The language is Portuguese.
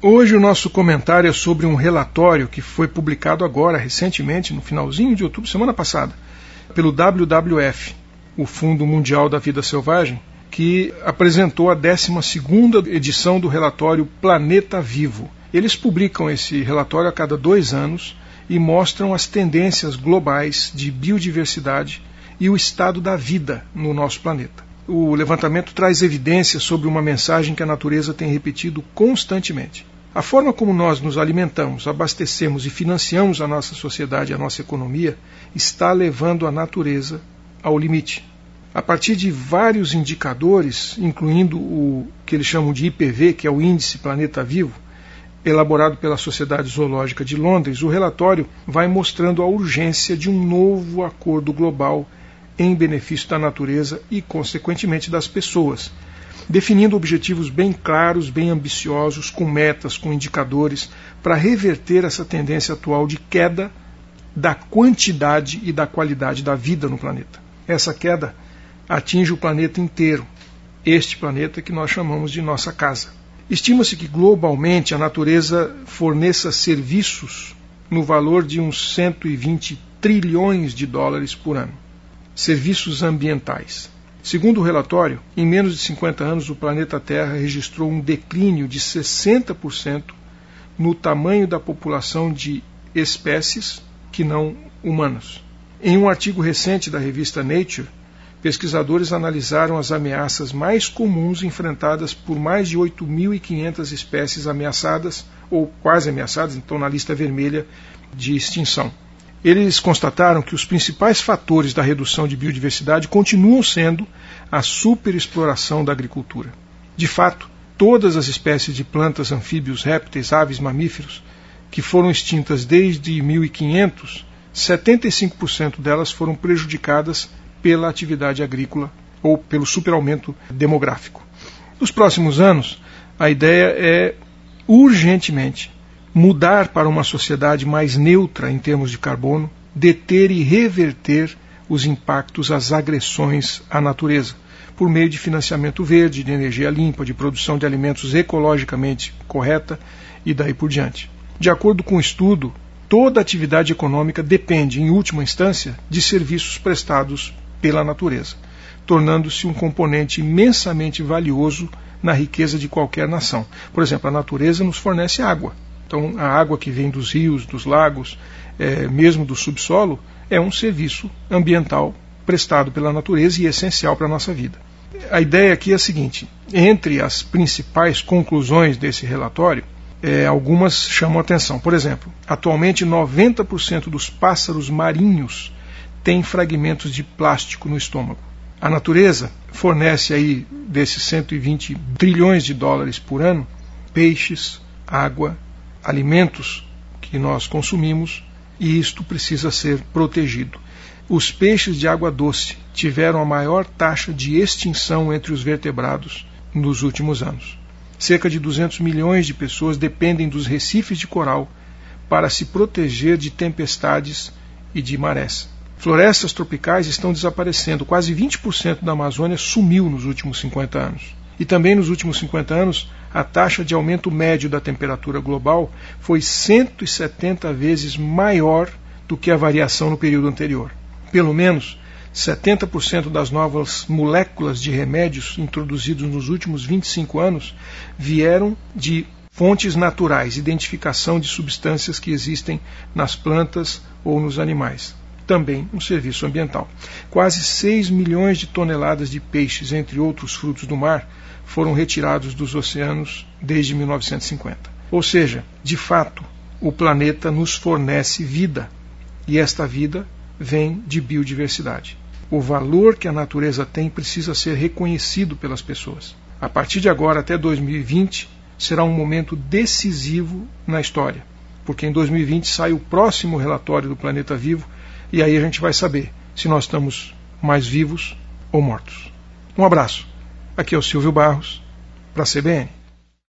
Hoje o nosso comentário é sobre um relatório que foi publicado agora, recentemente, no finalzinho de outubro, semana passada, pelo WWF, o Fundo Mundial da Vida Selvagem, que apresentou a 12ª edição do relatório Planeta Vivo. Eles publicam esse relatório a cada 2 anos e mostram as tendências globais de biodiversidade e o estado da vida no nosso planeta. O levantamento traz evidências sobre uma mensagem que a natureza tem repetido constantemente. A forma como nós nos alimentamos, abastecemos e financiamos a nossa sociedade e a nossa economia está levando a natureza ao limite. A partir de vários indicadores, incluindo o que eles chamam de IPV, que é o Índice Planeta Vivo, elaborado pela Sociedade Zoológica de Londres, o relatório vai mostrando a urgência de um novo acordo global em benefício da natureza e, consequentemente, das pessoas, definindo objetivos bem claros, bem ambiciosos, com metas, com indicadores, para reverter essa tendência atual de queda da quantidade e da qualidade da vida no planeta. Essa queda atinge o planeta inteiro, este planeta que nós chamamos de nossa casa. Estima-se que globalmente a natureza forneça serviços no valor de uns 120 trilhões de dólares por ano. Serviços ambientais. Segundo o relatório, em menos de 50 anos o planeta Terra registrou um declínio de 60% no tamanho da população de espécies que não humanas. Em um artigo recente da revista Nature, pesquisadores analisaram as ameaças mais comuns enfrentadas por mais de 8.500 espécies ameaçadas, ou quase ameaçadas, então na lista vermelha de extinção. Eles constataram que os principais fatores da redução de biodiversidade continuam sendo a superexploração da agricultura. De fato, todas as espécies de plantas, anfíbios, répteis, aves, mamíferos que foram extintas desde 1500, 75% delas foram prejudicadas pela atividade agrícola ou pelo superaumento demográfico. Nos próximos anos, a ideia é urgentemente mudar para uma sociedade mais neutra em termos de carbono, deter e reverter os impactos, as agressões à natureza, por meio de financiamento verde, de energia limpa, de produção de alimentos ecologicamente correta e daí por diante. De acordo com o estudo, toda atividade econômica depende, em última instância, de serviços prestados pela natureza, tornando-se um componente imensamente valioso na riqueza de qualquer nação. Por exemplo, a natureza nos fornece água. Então, a água que vem dos rios, dos lagos, mesmo do subsolo, é um serviço ambiental prestado pela natureza e essencial para a nossa vida. A ideia aqui é a seguinte: entre as principais conclusões desse relatório, algumas chamam a atenção. Por exemplo, atualmente 90% dos pássaros marinhos têm fragmentos de plástico no estômago. A natureza fornece aí, desses 120 trilhões de dólares por ano, peixes, água, alimentos que nós consumimos, e isto precisa ser protegido. Os peixes de água doce tiveram a maior taxa de extinção entre os vertebrados nos últimos anos. Cerca de 200 milhões de pessoas dependem dos recifes de coral para se proteger de tempestades e de marés. Florestas tropicais estão desaparecendo. Quase 20% da Amazônia sumiu nos últimos 50 anos. E também nos últimos 50 anos, a taxa de aumento médio da temperatura global foi 170 vezes maior do que a variação no período anterior. Pelo menos 70% das novas moléculas de remédios introduzidos nos últimos 25 anos vieram de fontes naturais, identificação de substâncias que existem nas plantas ou nos animais. Também um serviço ambiental. Quase 6 milhões de toneladas de peixes, entre outros frutos do mar, foram retirados dos oceanos desde 1950. Ou seja, de fato, o planeta nos fornece vida, e esta vida vem de biodiversidade. O valor que a natureza tem precisa ser reconhecido pelas pessoas. A partir de agora até 2020 será um momento decisivo na história, porque em 2020 sai o próximo relatório do Planeta Vivo, e aí a gente vai saber se nós estamos mais vivos ou mortos. Um abraço. Aqui é o Silvio Barros, para a CBN.